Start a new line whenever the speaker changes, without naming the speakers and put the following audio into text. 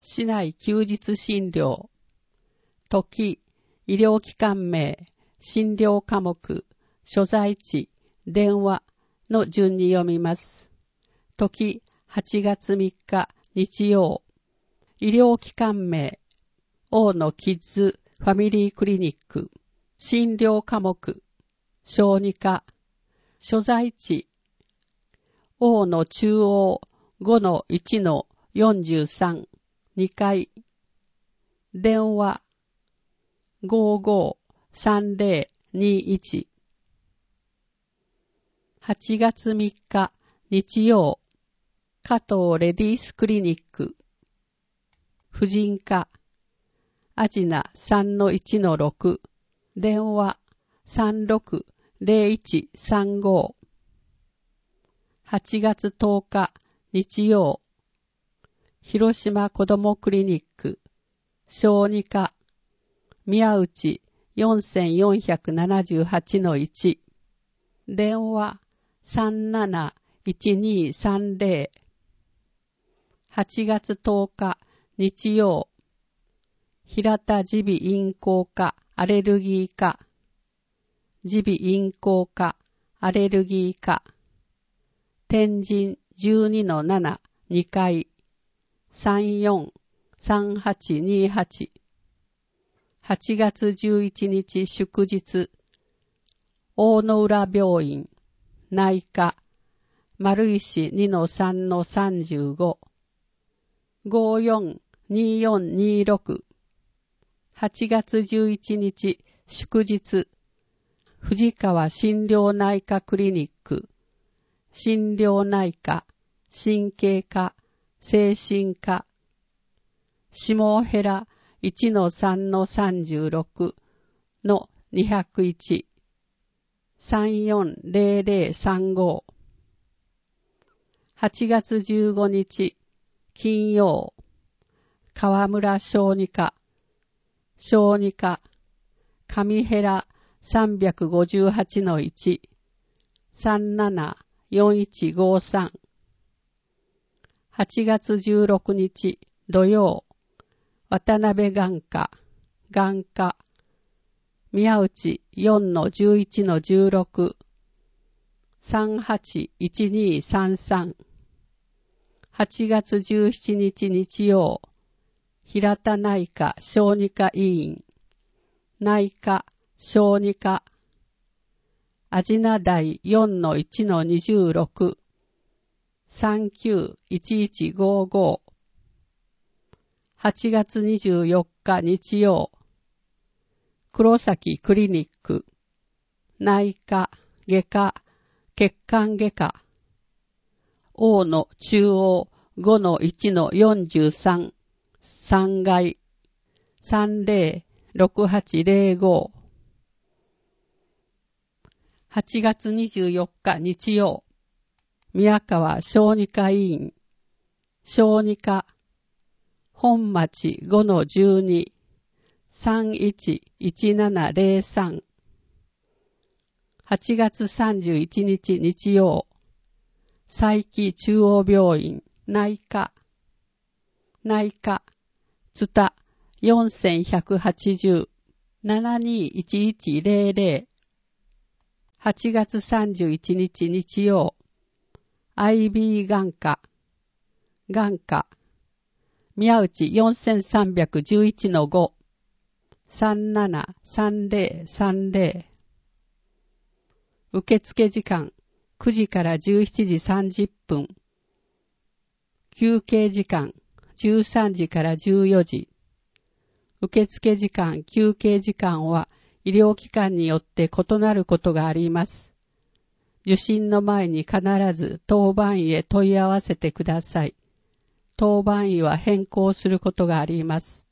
市内休日診療。時、医療機関名、診療科目、所在地、電話の順に読みます。時、8月3日、日曜。医療機関名、大野キッズファミリークリニック。診療科目、小児科。所在地、大野中央 5-1-43 2階。電話、553021。8月3日、日曜。加藤レディースクリニック。婦人科。アジナ 3-1-6。電話、360135。8月10日、日曜。広島子どもクリニック。小児科。宮内 4478-1。電話、371230。8月10日、日曜。平田耳鼻咽喉科アレルギー科。耳鼻咽喉科アレルギー科。天神 12-7 2階。343828。8月11日祝日。大野浦病院。内科。丸石 2-3-35。542426。8月11日祝日。藤川心療内科クリニック。心療内科、神経科、精神科。下平 1-3-36 の201。340035。8月15日金曜。河村小児科。小児科。上平 358-1。374153。8月16日土曜。渡辺眼科。眼科。宮内 4-11-16。381233。8月17日日曜。平田内科小児科医院。内科小児科。アジナ台 4-1-26。391155。8月24日日曜。黒崎クリニック。内科、外科、血管外科。大野中央 5-1-43。3階。306805。8月24日日曜。宮川小児科医院。小児科。本町 5-12。311703。8月31日日曜。佐伯中央病院。内科。内科。津田4180。721100。8月31日日曜。IB 眼科。眼科。宮内 4311-5。373030。受付時間9時から17時30分。休憩時間13時から14時。受付時間、休憩時間は医療機関によって異なることがあります。受診の前に必ず当番医へ問い合わせてください。当番医は変更することがあります。